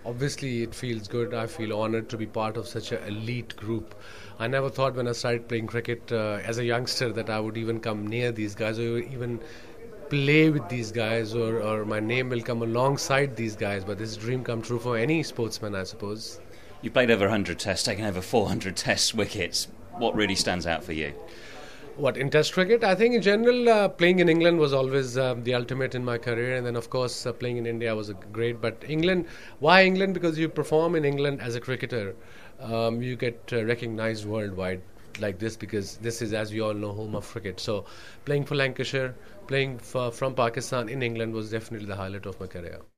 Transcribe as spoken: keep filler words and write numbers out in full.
Obviously, it feels good. I feel honored to be part of such an elite group. I never thought when I started playing cricket uh, as a youngster that I would even come near these guys or even play with these guys, or, or my name will come alongside these guys. But this dream come true for any sportsman, I suppose. You played over one hundred tests, taken over four hundred test wickets. What really stands out for you? What, in Test cricket? I think in general, uh, playing in England was always um, the ultimate in my career. And then, of course, uh, playing in India was a great. But England, why England? Because you perform in England as a cricketer. Um, you get uh, recognized worldwide like this, because this is, as we all know, home of cricket. So playing for Lancashire, playing for, from Pakistan in England was definitely the highlight of my career.